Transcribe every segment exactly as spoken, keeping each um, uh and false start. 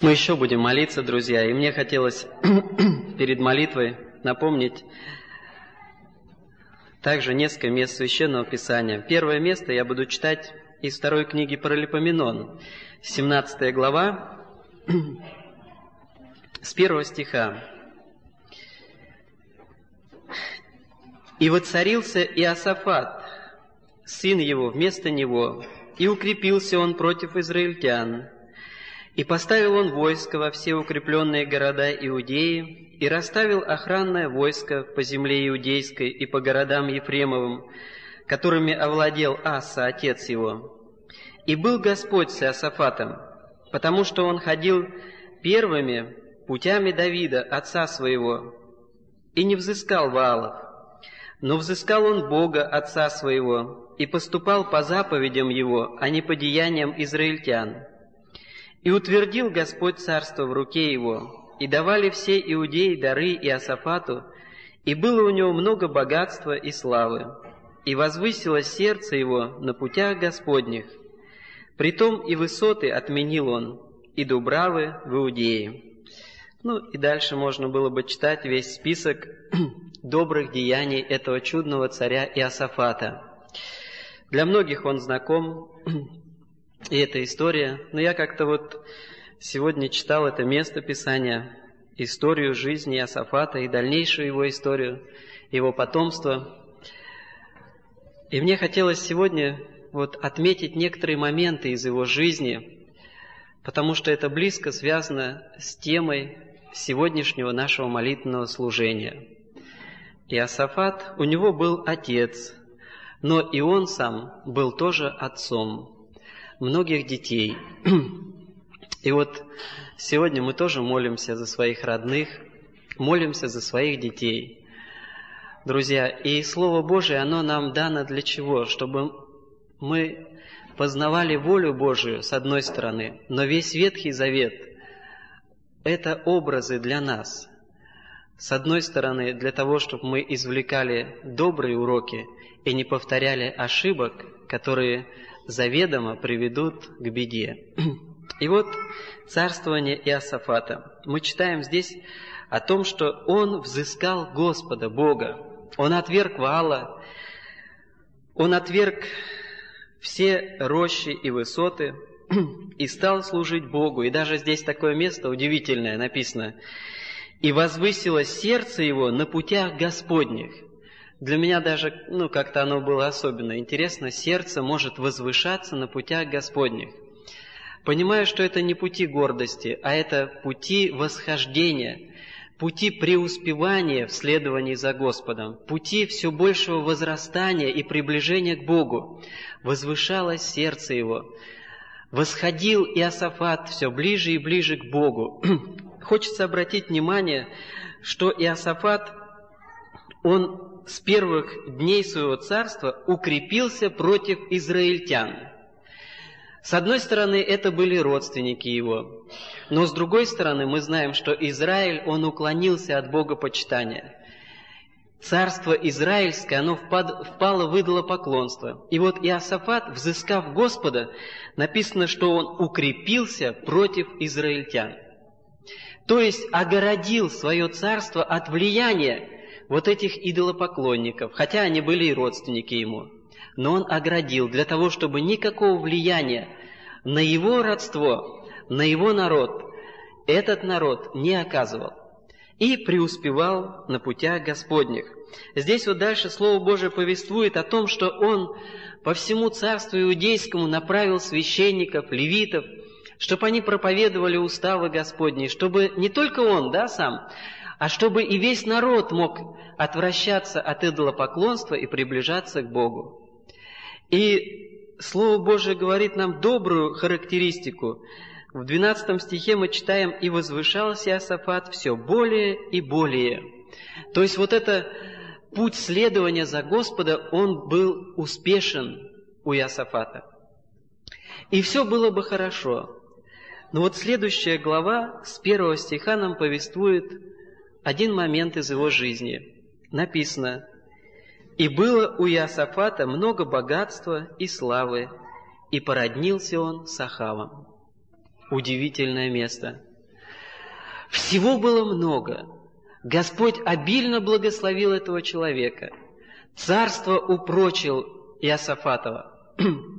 Мы еще будем молиться, друзья, и мне хотелось перед молитвой напомнить также несколько мест Священного Писания. Первое место я буду читать из второй книги Паралипоменон, семнадцатая глава, с первого стиха. «И воцарился Иосафат, сын его, вместо него, и укрепился он против израильтян. И поставил он войско во все укрепленные города Иудеи, и расставил охранное войско по земле Иудейской и по городам Ефремовым, которыми овладел Аса, отец его. И был Господь с Иосафатом, потому что он ходил первыми путями Давида, отца своего, и не взыскал Ваалов, но взыскал он Бога, отца своего, и поступал по заповедям его, а не по деяниям израильтян. И утвердил Господь царство в руке его, и давали все иудеи дары Иосафату, и было у него много богатства и славы, и возвысилось сердце его на путях Господних. Притом и высоты отменил он, и дубравы в Иудее». Ну и дальше можно было бы читать весь список добрых деяний этого чудного царя Иосафата. Для многих он знаком, и эта история, но я как-то вот сегодня читал это место Писания, историю жизни Иосафата и дальнейшую его историю, его потомство. И мне хотелось сегодня вот отметить некоторые моменты из его жизни, потому что это близко связано с темой сегодняшнего нашего молитвенного служения. Иосафат, у него был отец, но и он сам был тоже отцом многих детей. И вот сегодня мы тоже молимся за своих родных, молимся за своих детей. Друзья, и Слово Божие, оно нам дано для чего? Чтобы мы познавали волю Божию, с одной стороны, но весь Ветхий Завет – это образы для нас. С одной стороны, для того, чтобы мы извлекали добрые уроки и не повторяли ошибок, которые заведомо приведут к беде. И вот царствование Иосафата. Мы читаем здесь о том, что он взыскал Господа, Бога. Он отверг Ваала, он отверг все рощи и высоты и стал служить Богу. И даже здесь такое место удивительное написано. «И возвысилось сердце его на путях Господних». Для меня даже, ну, как-то оно было особенно интересно. Сердце может возвышаться на путях Господних. Понимаю, что это не пути гордости, а это пути восхождения, пути преуспевания в следовании за Господом, пути все большего возрастания и приближения к Богу. Возвышалось сердце его. Восходил Иосафат все ближе и ближе к Богу. Хочется обратить внимание, что Иосафат, он с первых дней своего царства укрепился против израильтян. С одной стороны, это были родственники его, но с другой стороны, мы знаем, что Израиль, он уклонился от богопочитания. Царство израильское, оно впало в идолопоклонство. И вот Иосафат, взыскав Господа, написано, что он укрепился против израильтян. То есть огородил свое царство от влияния вот этих идолопоклонников, хотя они были и родственники ему. Но он оградил для того, чтобы никакого влияния на его родство, на его народ, этот народ не оказывал. И преуспевал на путях Господних. Здесь вот дальше Слово Божие повествует о том, что он по всему царству иудейскому направил священников, левитов, чтобы они проповедовали уставы Господни, чтобы не только он, да, сам, а чтобы и весь народ мог отвращаться от идолопоклонства и приближаться к Богу. И Слово Божие говорит нам добрую характеристику. В двенадцатом стихе мы читаем: «И возвышался Иосафат все более и более». То есть вот это путь следования за Господа, он был успешен у Иосафата. И все было бы хорошо. Но вот следующая глава с первого стиха нам повествует один момент из его жизни. Написано: «И было у Иосафата много богатства и славы, и породнился он с Ахавом». Удивительное место. Всего было много. Господь обильно благословил этого человека. Царство упрочил Иосафатова.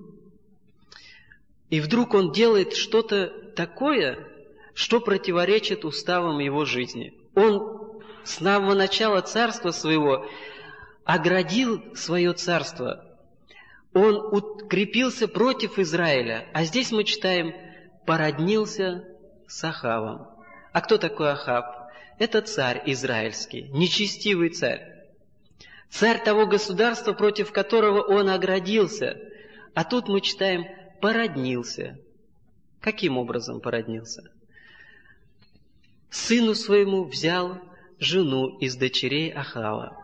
И вдруг он делает что-то такое, что противоречит уставам его жизни. Он с самого начала царства своего оградил свое царство. Он укрепился против Израиля. А здесь мы читаем «породнился с Ахавом». А кто такой Ахав? Это царь израильский, нечестивый царь. Царь того государства, против которого он оградился. А тут мы читаем «породнился». Каким образом породнился? Сыну своему взял жену из дочерей Ахава.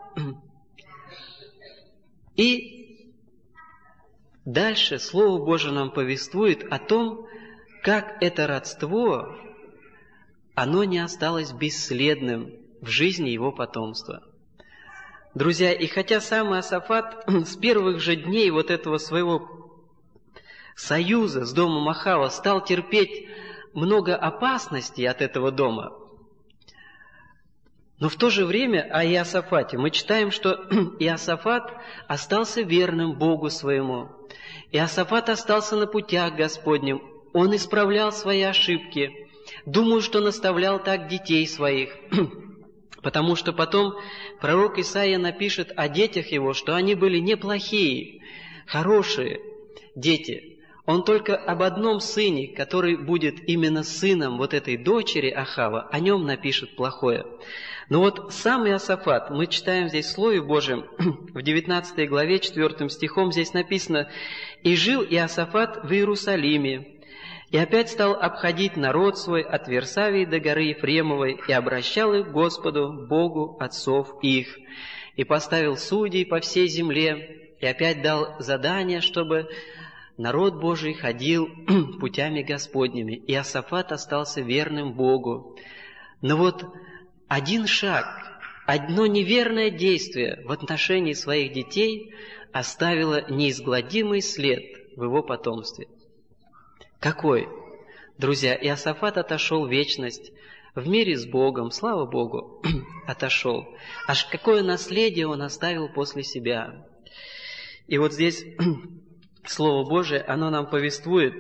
И дальше Слово Божие нам повествует о том, как это родство, оно не осталось бесследным в жизни его потомства. Друзья, и хотя сам Иосафат с первых же дней вот этого своего союза с домом Ахава стал терпеть много опасностей от этого дома, но в то же время о Иосафате мы читаем, что Иосафат остался верным Богу своему. Иосафат остался на путях Господнем. Он исправлял свои ошибки. Думаю, что наставлял так детей своих. Потому что потом пророк Исаия напишет о детях его, что они были неплохие, хорошие дети. Он только об одном сыне, который будет именно сыном вот этой дочери Ахава, о нем напишет плохое. Но вот сам Иосафат, мы читаем здесь в Слове Божьем, в девятнадцатой главе, четвёртым стихом, здесь написано: «И жил Иосафат в Иерусалиме, и опять стал обходить народ свой от Версавии до горы Ефремовой, и обращал их к Господу, Богу отцов их, и поставил судей по всей земле, и опять дал задание, чтобы народ Божий ходил путями Господними. Иосафат остался верным Богу». Но вот один шаг, одно неверное действие в отношении своих детей оставило неизгладимый след в его потомстве. Какой? Друзья, Иосафат отошел в вечность, в мире с Богом, слава Богу, отошел. Аж какое наследие он оставил после себя. И вот здесь Слово Божие, оно нам повествует.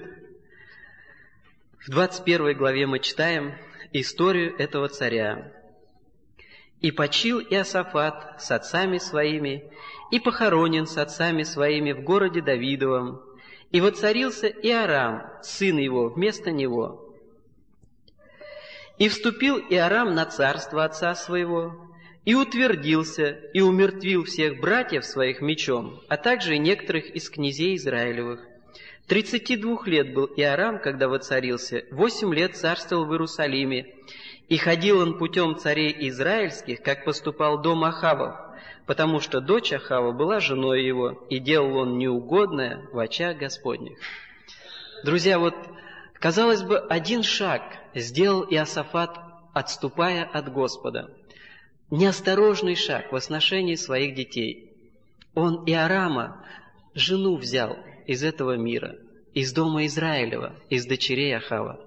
В двадцать первой главе мы читаем историю этого царя. «И почил Иосафат с отцами своими, и похоронен с отцами своими в городе Давидовом, и воцарился Иорам, сын его, вместо него. И вступил Иорам на царство отца своего, и утвердился, и умертвил всех братьев своих мечом, а также и некоторых из князей Израилевых. Тридцати двух лет был Иорам, когда воцарился, восемь лет царствовал в Иерусалиме, и ходил он путем царей израильских, как поступал дом Ахавов, потому что дочь Ахава была женой его, и делал он неугодное в очах Господних». Друзья, вот, казалось бы, один шаг сделал Иосафат, отступая от Господа. Неосторожный шаг в отношении своих детей. Он Иорама, жену взял из этого мира, из дома Израилева, из дочерей Ахава.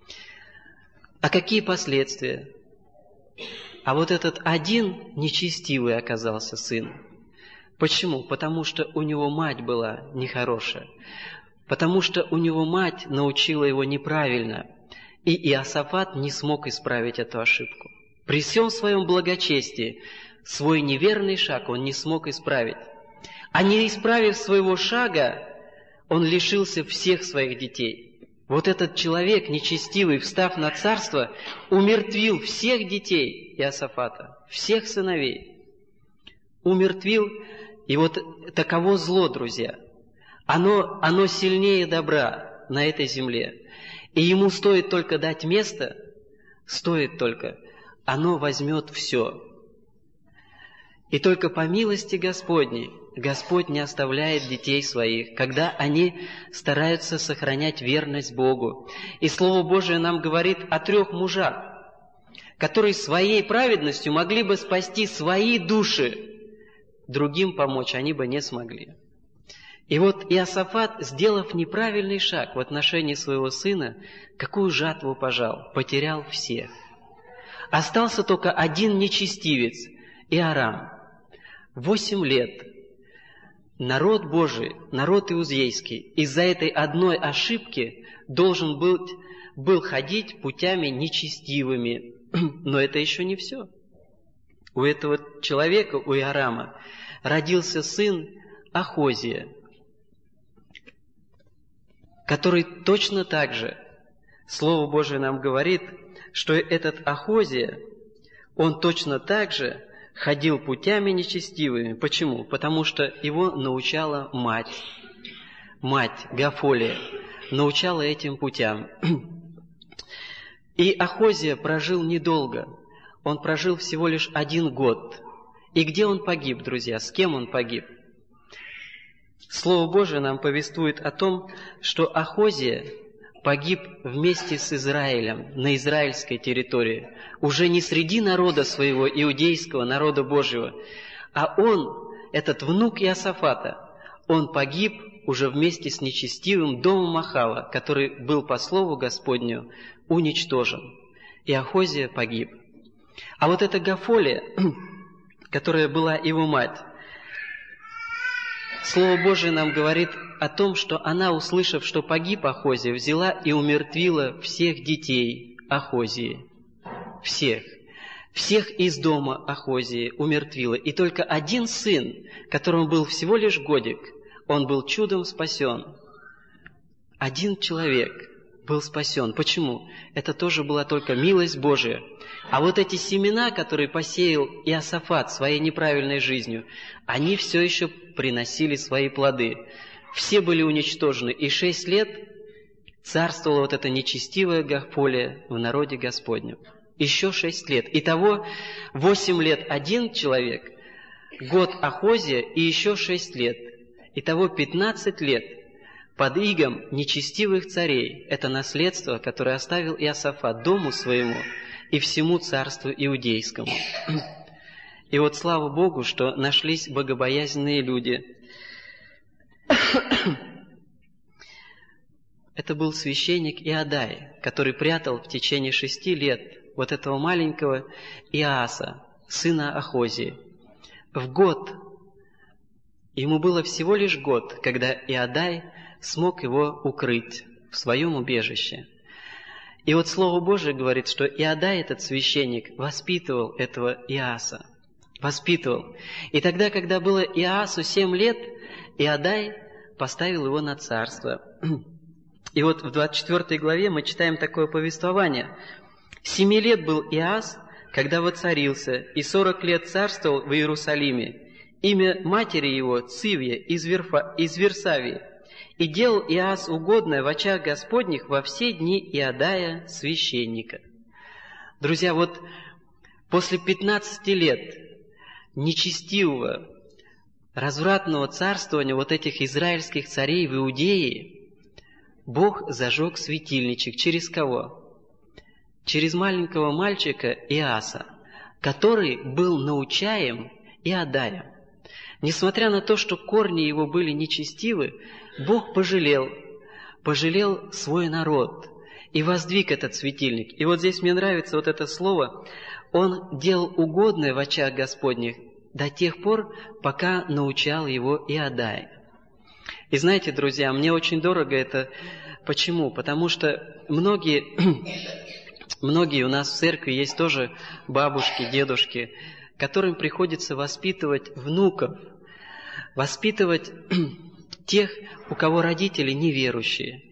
А какие последствия? А вот этот один нечестивый оказался сын. Почему? Потому что у него мать была нехорошая. Потому что у него мать научила его неправильно. И Иосафат не смог исправить эту ошибку. При всем своем благочестии свой неверный шаг он не смог исправить. А не исправив своего шага, он лишился всех своих детей. Вот этот человек, нечестивый, встав на царство, умертвил всех детей Иосафата, всех сыновей. Умертвил, и вот таково зло, друзья. Оно, оно сильнее добра на этой земле. И ему стоит только дать место, стоит только, оно возьмет все. И только по милости Господней Господь не оставляет детей своих, когда они стараются сохранять верность Богу. И Слово Божие нам говорит о трех мужах, которые своей праведностью могли бы спасти свои души, другим помочь они бы не смогли. И вот Иосафат, сделав неправильный шаг в отношении своего сына, какую жатву пожал? Потерял всех. Остался только один нечестивец, Иорам. Восемь лет народ Божий, народ иудейский, из-за этой одной ошибки должен был, был ходить путями нечестивыми. Но это еще не все. У этого человека, у Иорама, родился сын Ахозия, который точно так же, Слово Божие нам говорит, что этот Ахозия, он точно так же ходил путями нечестивыми. Почему? Потому что его научала мать. Мать Гафолия научала этим путям. И Ахозия прожил недолго. Он прожил всего лишь один год. И где он погиб, друзья? С кем он погиб? Слово Божие нам повествует о том, что Ахозия погиб вместе с Израилем на израильской территории, уже не среди народа своего, иудейского, народа Божьего, а он, этот внук Иосафата, он погиб уже вместе с нечестивым домом Ахава, который был по слову Господню уничтожен. И Ахозия погиб. А вот эта Гафолия, которая была его мать, Слово Божие нам говорит о том, что она, услышав, что погиб Ахозия, взяла и умертвила всех детей Ахозии. Всех. Всех из дома Ахозии умертвила. И только один сын, которому был всего лишь годик, он был чудом спасен. Один человек был спасен. Почему? Это тоже была только милость Божия. А вот эти семена, которые посеял Иосафат своей неправильной жизнью, они все еще приносили свои плоды. Все были уничтожены. И шесть лет царствовала вот эта нечестивая Гафолия в народе Господнем. Еще шесть лет. Итого восемь лет один человек, год Ахозия и еще шесть лет. Итого пятнадцать лет под игом нечестивых царей. Это наследство, которое оставил Иосафат дому своему и всему царству иудейскому. И вот слава Богу, что нашлись богобоязненные люди. Это был священник Иодай, который прятал в течение шести лет вот этого маленького Иоаса, сына Ахозии. В год, ему было всего лишь год, когда Иодай смог его укрыть в своем убежище. И вот Слово Божие говорит, что Иодай, этот священник, воспитывал этого Иоаса. Воспитывал. И тогда, когда было Иоасу семь лет, Иодай поставил его на царство. И вот в двадцать четвёртой главе мы читаем такое повествование. «Семи лет был Иоас, когда воцарился, и сорок лет царствовал в Иерусалиме. Имя матери его Цивья из, Верфа, из Версавии. И делал Иоас угодное в очах Господних во все дни Иодая священника». Друзья, вот после пятнадцати лет нечестивого, развратного царствования вот этих израильских царей в Иудее, Бог зажег светильничек. Через кого? Через маленького мальчика Иоаса, который был научаем Иодаем. Несмотря на то, что корни его были нечестивы, Бог пожалел, пожалел свой народ и воздвиг этот светильник. И вот здесь мне нравится вот это слово. Он делал угодное в очах Господних до тех пор, пока научал его Иодай. И знаете, друзья, мне очень дорого это. Почему? Потому что многие, многие у нас в церкви есть тоже бабушки, дедушки, которым приходится воспитывать внуков, воспитывать тех, у кого родители неверующие.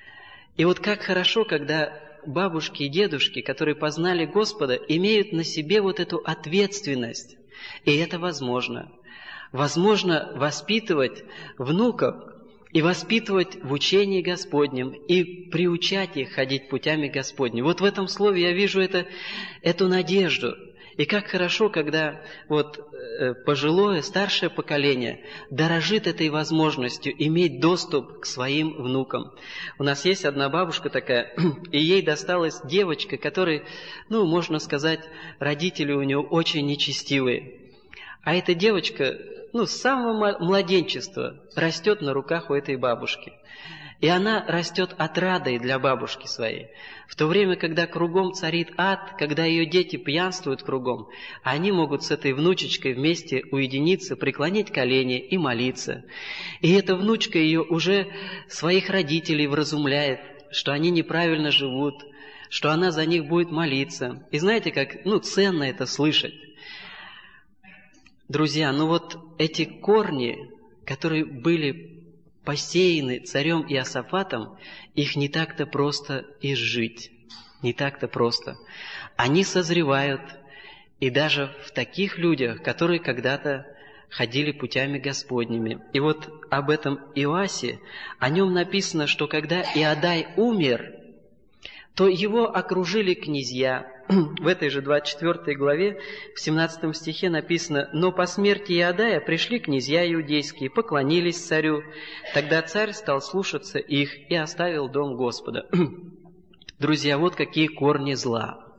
И вот как хорошо, когда бабушки и дедушки, которые познали Господа, имеют на себе вот эту ответственность. И это возможно. Возможно воспитывать внуков и воспитывать в учении Господнем, и приучать их ходить путями Господними. Вот в этом слове я вижу это, эту надежду. И как хорошо, когда вот э, пожилое, старшее поколение дорожит этой возможностью иметь доступ к своим внукам. У нас есть одна бабушка такая, и ей досталась девочка, которой, ну, можно сказать, родители у нее очень нечестивые. А эта девочка, ну, с самого младенчества растет на руках у этой бабушки. И она растет отрадой для бабушки своей. В то время, когда кругом царит ад, когда ее дети пьянствуют кругом, они могут с этой внучечкой вместе уединиться, преклонить колени и молиться. И эта внучка ее уже своих родителей вразумляет, что они неправильно живут, что она за них будет молиться. И знаете, как ну, ценно это слышать. Друзья, ну вот эти корни, которые были посеяны царем Иосафатом, их не так-то просто изжить. Не так-то просто. Они созревают, и даже в таких людях, которые когда-то ходили путями Господними. И вот об этом Иоасе, о нем написано, что когда Иодай умер, то его окружили князья. В этой же двадцать четвёртой главе, в семнадцатом стихе написано: «Но по смерти Иодая пришли князья иудейские, поклонились царю. Тогда царь стал слушаться их и оставил дом Господа». Друзья, вот какие корни зла.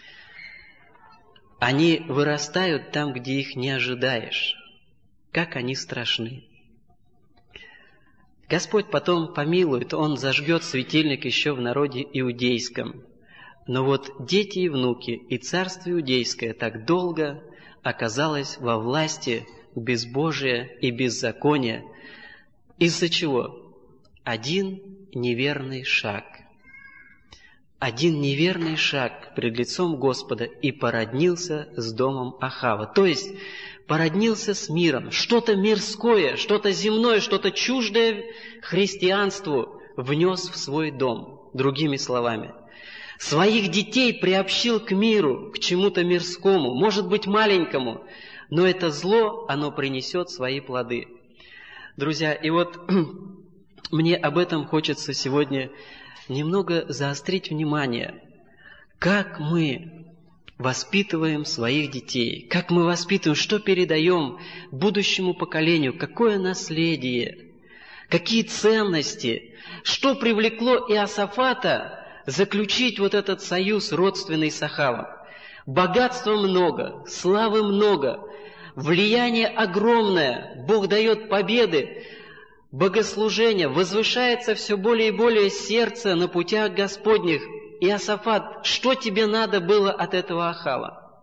Они вырастают там, где их не ожидаешь. Как они страшны. Господь потом помилует, Он зажгет светильник еще в народе иудейском. Но вот дети и внуки, и царство иудейское так долго оказалось во власти безбожия и беззакония. Из-за чего? Один неверный шаг. Один неверный шаг пред лицом Господа и породнился с домом Ахава. То есть породнился с миром. Что-то мирское, что-то земное, что-то чуждое христианству внес в свой дом. Другими словами, своих детей приобщил к миру, к чему-то мирскому, может быть маленькому, но это зло, оно принесет свои плоды. Друзья, и вот мне об этом хочется сегодня немного заострить внимание. Как мы воспитываем своих детей, как мы воспитываем, что передаем будущему поколению, какое наследие, какие ценности, что привлекло Иосафата заключить вот этот союз родственный с Ахавом. Богатства много, славы много, влияние огромное, Бог дает победы, богослужение, возвышается все более и более сердце на путях Господних. Иосафат, что тебе надо было от этого Ахава?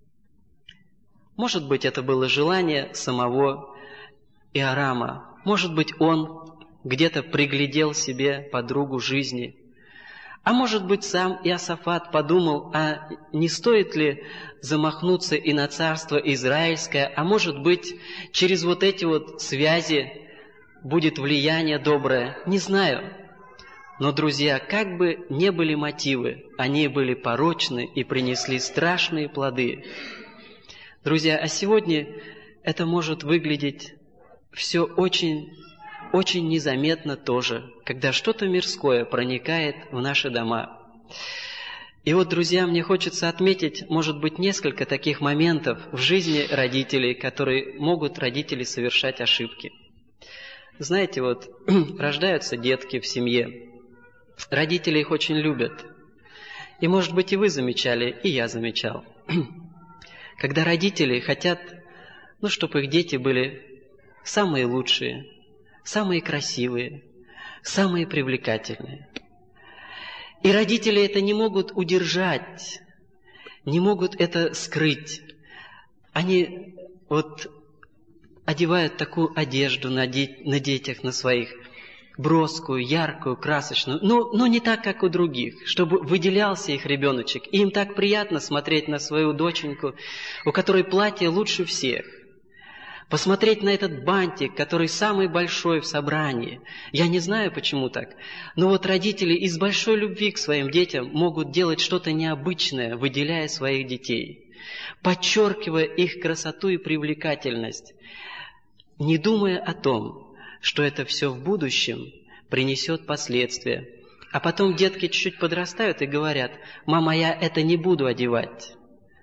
Может быть, это было желание самого Иорама. Может быть, он где-то приглядел себе подругу жизни. А может быть, сам Иосафат подумал, а не стоит ли замахнуться и на царство израильское, а может быть, через вот эти вот связи будет влияние доброе, не знаю. Но, друзья, как бы ни были мотивы, они были порочны и принесли страшные плоды. Друзья, а сегодня это может выглядеть все очень, очень незаметно тоже, когда что-то мирское проникает в наши дома. И вот, друзья, мне хочется отметить, может быть, несколько таких моментов в жизни родителей, которые могут родители совершать ошибки. Знаете, вот рождаются детки в семье, родители их очень любят. И, может быть, и вы замечали, и я замечал. Когда родители хотят, ну, чтобы их дети были самые лучшие, самые красивые, самые привлекательные. И родители это не могут удержать, не могут это скрыть. Они вот одевают такую одежду на, де- на детях, на своих, броскую, яркую, красочную, но, но не так, как у других, чтобы выделялся их ребеночек. И им так приятно смотреть на свою доченьку, у которой платье лучше всех. Посмотреть на этот бантик, который самый большой в собрании. Я не знаю, почему так, но вот родители из большой любви к своим детям могут делать что-то необычное, выделяя своих детей, подчеркивая их красоту и привлекательность, не думая о том, что это все в будущем принесет последствия. А потом детки чуть-чуть подрастают и говорят: «Мама, я это не буду одевать,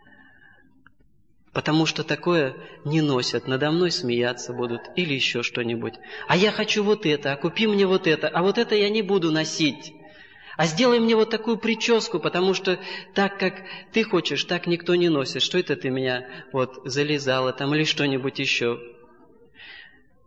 потому что такое не носят, надо мной смеяться будут или еще что-нибудь. А я хочу вот это, а купи мне вот это, а вот это я не буду носить. А сделай мне вот такую прическу, потому что так, как ты хочешь, так никто не носит. Что это ты меня вот залезала там или что-нибудь еще?»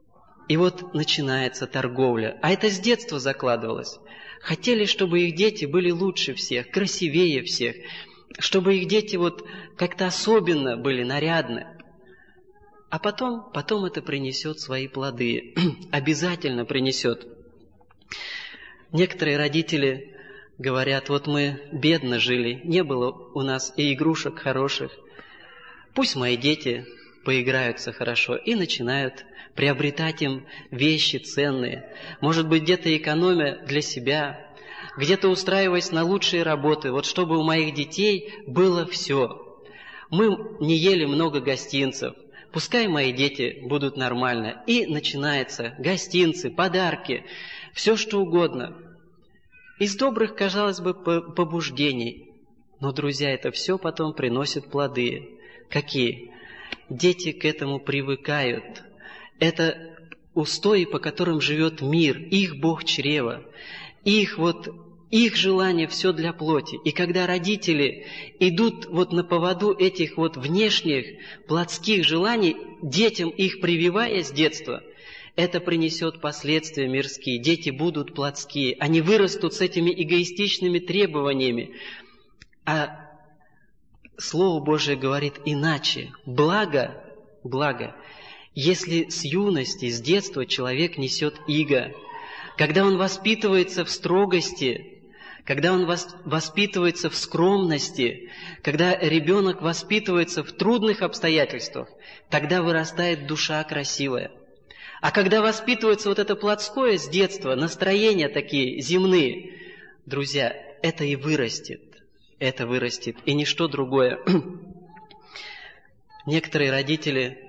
И вот начинается торговля. А это с детства закладывалось. Хотели, чтобы их дети были лучше всех, красивее всех, чтобы их дети вот как-то особенно были нарядны. А потом, потом это принесет свои плоды. Обязательно принесет. Некоторые родители говорят, вот мы бедно жили, не было у нас и игрушек хороших. Пусть мои дети поиграются хорошо, и начинают приобретать им вещи ценные. Может быть, где-то экономя для себя, где-то устраиваясь на лучшие работы, вот чтобы у моих детей было все. Мы не ели много гостинцев, пускай мои дети будут нормально. И начинается гостинцы, подарки, все что угодно. Из добрых, казалось бы, побуждений. Но, друзья, это все потом приносит плоды. Какие? Дети к этому привыкают. Это устои, по которым живет мир, их Бог чрева, их вот, их желание все для плоти. И когда родители идут вот на поводу этих вот внешних плотских желаний, детям их прививая с детства, это принесет последствия мирские. Дети будут плотские, они вырастут с этими эгоистичными требованиями. А Слово Божие говорит иначе. Благо, благо, если с юности, с детства человек несет иго, когда он воспитывается в строгости, когда он воспитывается в скромности, когда ребенок воспитывается в трудных обстоятельствах, тогда вырастает душа красивая. А когда воспитывается вот это плотское с детства, настроения такие земные, друзья, это и вырастет. Это вырастет, и ничто другое. Некоторые родители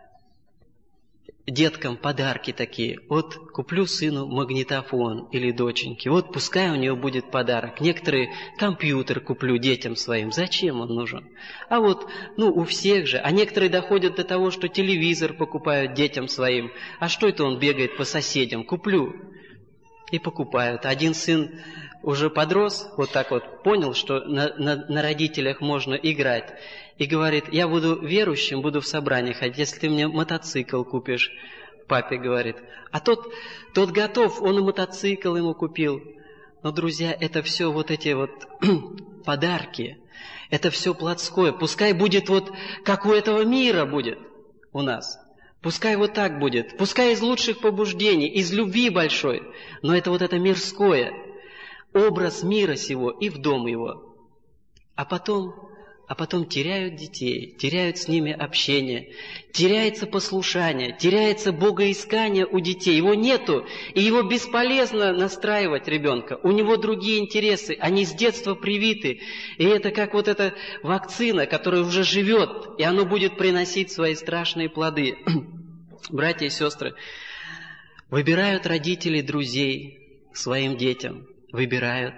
деткам подарки такие. Вот куплю сыну магнитофон или доченьке, вот пускай у него будет подарок. Некоторые компьютер куплю детям своим. Зачем он нужен? А вот, ну, у всех же. А некоторые доходят до того, что телевизор покупают детям своим. А что это он бегает по соседям? Куплю. И покупают. Один сын уже подрос, вот так вот понял, что на, на, на родителях можно играть. И говорит, я буду верующим, буду в собрании ходить, если ты мне мотоцикл купишь. Папе говорит. А тот, тот готов, он и мотоцикл ему купил. Но, друзья, это все вот эти вот подарки. Это все плотское. Пускай будет вот, как у этого мира будет у нас. Пускай вот так будет. Пускай из лучших побуждений, из любви большой. Но это вот это мирское. Образ мира сего и в дом его. А потом, а потом теряют детей, теряют с ними общение, теряется послушание, теряется богоискание у детей. Его нету, и его бесполезно настраивать ребенка. У него другие интересы, они с детства привиты. И это как вот эта вакцина, которая уже живет, и она будет приносить свои страшные плоды. Братья и сестры, выбирают родители друзей своим детям. Выбирают.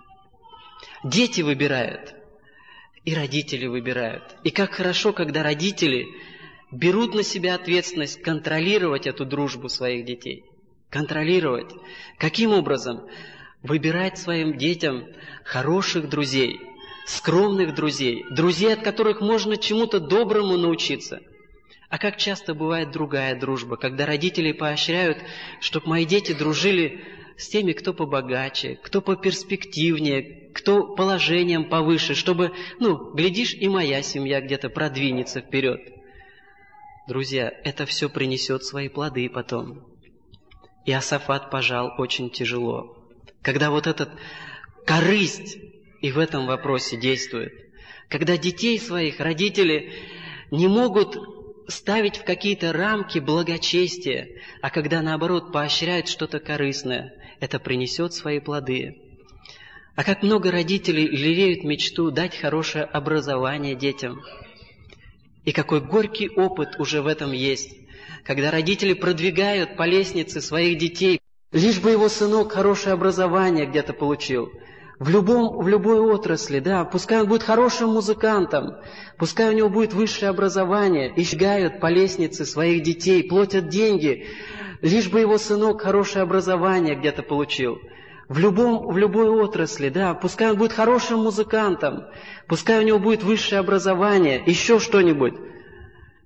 Дети выбирают. И родители выбирают. И как хорошо, когда родители берут на себя ответственность контролировать эту дружбу своих детей. Контролировать. Каким образом? Выбирать своим детям хороших друзей, скромных друзей, друзей, от которых можно чему-то доброму научиться. А как часто бывает другая дружба, когда родители поощряют, чтобы мои дети дружили с теми, кто побогаче, кто поперспективнее, кто положением повыше, чтобы, ну, глядишь, и моя семья где-то продвинется вперед. Друзья, это все принесет свои плоды потом. Иосафат пожал очень тяжело. Когда вот эта корысть и в этом вопросе действует. Когда детей своих родители не могут ставить в какие-то рамки благочестия, а когда, наоборот, поощряют что-то корыстное, это принесет свои плоды. А как много родителей лелеют мечту дать хорошее образование детям. И какой горький опыт уже в этом есть, когда родители продвигают по лестнице своих детей, лишь бы его сынок хорошее образование где-то получил. В, любом, в любой отрасли, да, пускай он будет хорошим музыкантом, пускай у него будет высшее образование, и шагают по лестнице своих детей, платят деньги, лишь бы его сынок хорошее образование где-то получил. В, любом, в любой отрасли, да, пускай он будет хорошим музыкантом, пускай у него будет высшее образование, еще что-нибудь.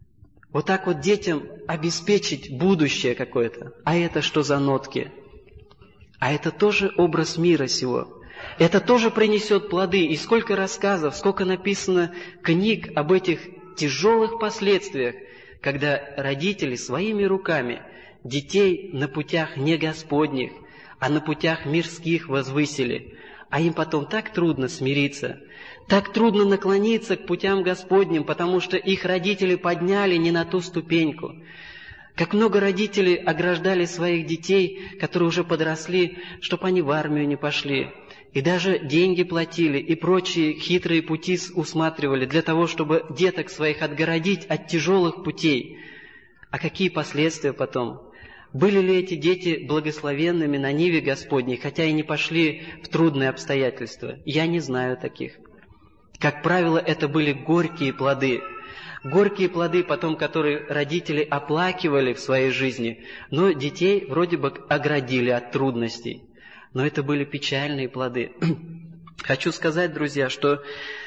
Вот так вот детям обеспечить будущее какое-то. А это что за нотки? А это тоже образ мира сего. Это тоже принесет плоды. И сколько рассказов, сколько написано книг об этих тяжелых последствиях, когда родители своими руками детей на путях не Господних, а на путях мирских возвысили. А им потом так трудно смириться, так трудно наклониться к путям Господним, потому что их родители подняли не на ту ступеньку. Как много родителей ограждали своих детей, которые уже подросли, чтобы они в армию не пошли. И даже деньги платили, и прочие хитрые пути усматривали для того, чтобы деток своих отгородить от тяжелых путей. А какие последствия потом? Были ли эти дети благословенными на ниве Господней, хотя и не пошли в трудные обстоятельства? Я не знаю таких. Как правило, это были горькие плоды. Горькие плоды, потом, которые родители оплакивали в своей жизни, но детей вроде бы оградили от трудностей. Но это были печальные плоды. Хочу сказать, друзья, что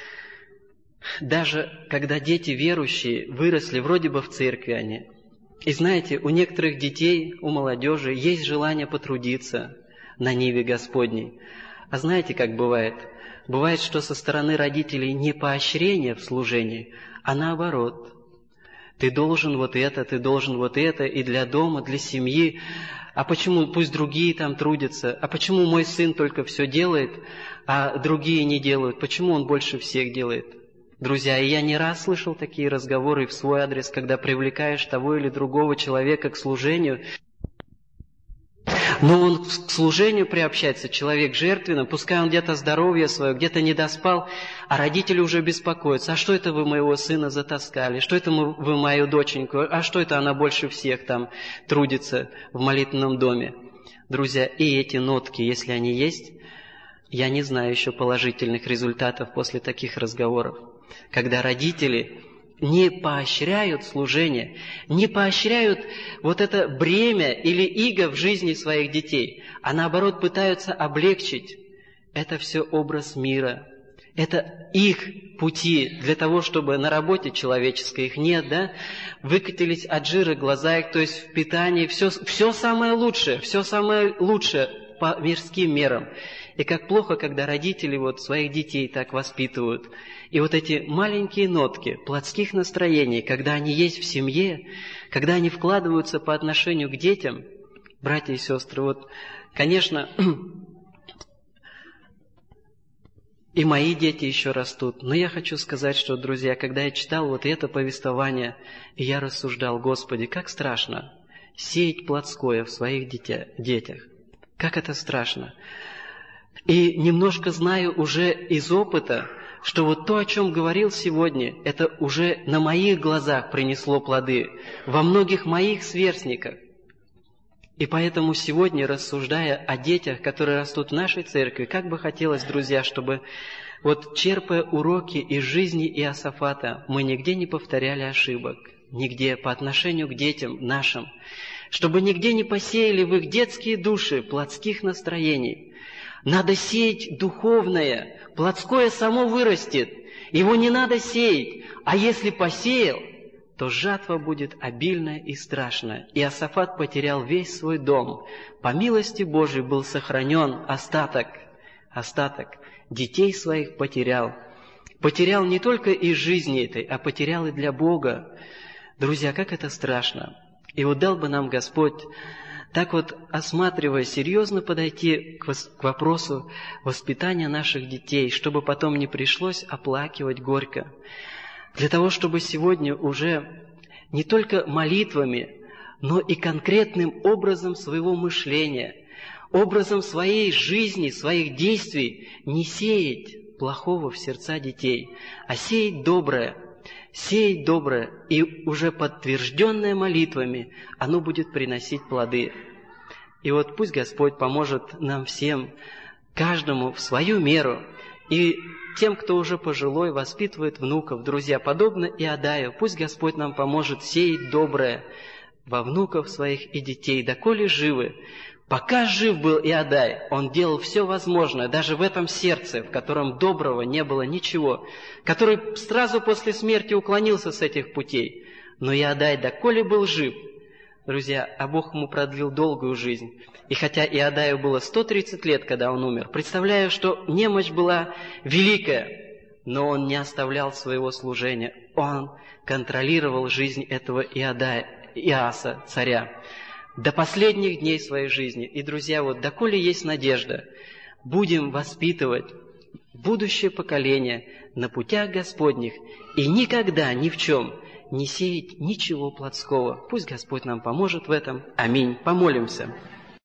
даже когда дети верующие выросли, вроде бы в церкви они, и знаете, у некоторых детей, у молодежи есть желание потрудиться на ниве Господней. А знаете, как бывает? Бывает, что со стороны родителей не поощрение в служении, а наоборот. Ты должен вот это, ты должен вот это, и для дома, для семьи. А почему пусть другие там трудятся? А почему мой сын только все делает, а другие не делают? Почему он больше всех делает? Друзья, и я не раз слышал такие разговоры в свой адрес, когда привлекаешь того или другого человека к служению, но он к служению приобщается, человек жертвенно, пускай он где-то здоровье свое, где-то не доспал, а родители уже беспокоятся. А что это вы моего сына затаскали? Что это вы мою доченьку? А что это она больше всех там трудится в молитвенном доме? Друзья, и эти нотки, если они есть, я не знаю еще положительных результатов после таких разговоров. Когда родители не поощряют служение, не поощряют вот это бремя или иго в жизни своих детей, а наоборот пытаются облегчить. Это все образ мира. Это их пути для того, чтобы на работе человеческой их нет, да? Выкатились от жира глаза их, то есть в питании все, все самое лучшее, все самое лучшее по мирским мерам. И как плохо, когда родители вот своих детей так воспитывают. И вот эти маленькие нотки плотских настроений, когда они есть в семье, когда они вкладываются по отношению к детям, братья и сестры, вот, конечно, и мои дети еще растут. Но я хочу сказать, что, друзья, когда я читал вот это повествование, и я рассуждал, Господи, как страшно сеять плотское в своих дитя, детях. Как это страшно. И немножко знаю уже из опыта, что вот то, о чем говорил сегодня, это уже на моих глазах принесло плоды, во многих моих сверстниках. И поэтому сегодня, рассуждая о детях, которые растут в нашей церкви, как бы хотелось, друзья, чтобы вот черпая уроки из жизни Иосафата, мы нигде не повторяли ошибок, нигде по отношению к детям нашим, чтобы нигде не посеяли в их детские души плотских настроений. Надо сеять духовное, плотское само вырастет, его не надо сеять, а если посеял, то жатва будет обильная и страшная. Иосафат потерял весь свой дом, по милости Божией был сохранен остаток, остаток, детей своих потерял. Потерял не только из жизни этой, а потерял и для Бога. Друзья, как это страшно! И вот дал бы нам Господь, так вот, осматривая, серьезно подойти к, вос- к вопросу воспитания наших детей, чтобы потом не пришлось оплакивать горько. Для того, чтобы сегодня уже не только молитвами, но и конкретным образом своего мышления, образом своей жизни, своих действий не сеять плохого в сердца детей, а сеять доброе, сеять доброе, и уже подтвержденное молитвами, оно будет приносить плоды. И вот пусть Господь поможет нам всем, каждому в свою меру, и тем, кто уже пожилой, воспитывает внуков, друзья, подобно Иодаю, пусть Господь нам поможет сеять доброе во внуков своих и детей, доколе живы. Пока жив был Иодай, он делал все возможное, даже в этом сердце, в котором доброго не было ничего, который сразу после смерти уклонился с этих путей. Но Иодай доколе был жив, друзья, а Бог ему продлил долгую жизнь. И хотя Иодаю было сто тридцать лет, когда он умер, представляю, что немощь была великая, но он не оставлял своего служения. Он контролировал жизнь этого Иодая, Иаса, царя, до последних дней своей жизни. И, друзья, вот доколе есть надежда, будем воспитывать будущее поколение на путях Господних и никогда ни в чем не сеять ничего плотского. Пусть Господь нам поможет в этом. Аминь. Помолимся.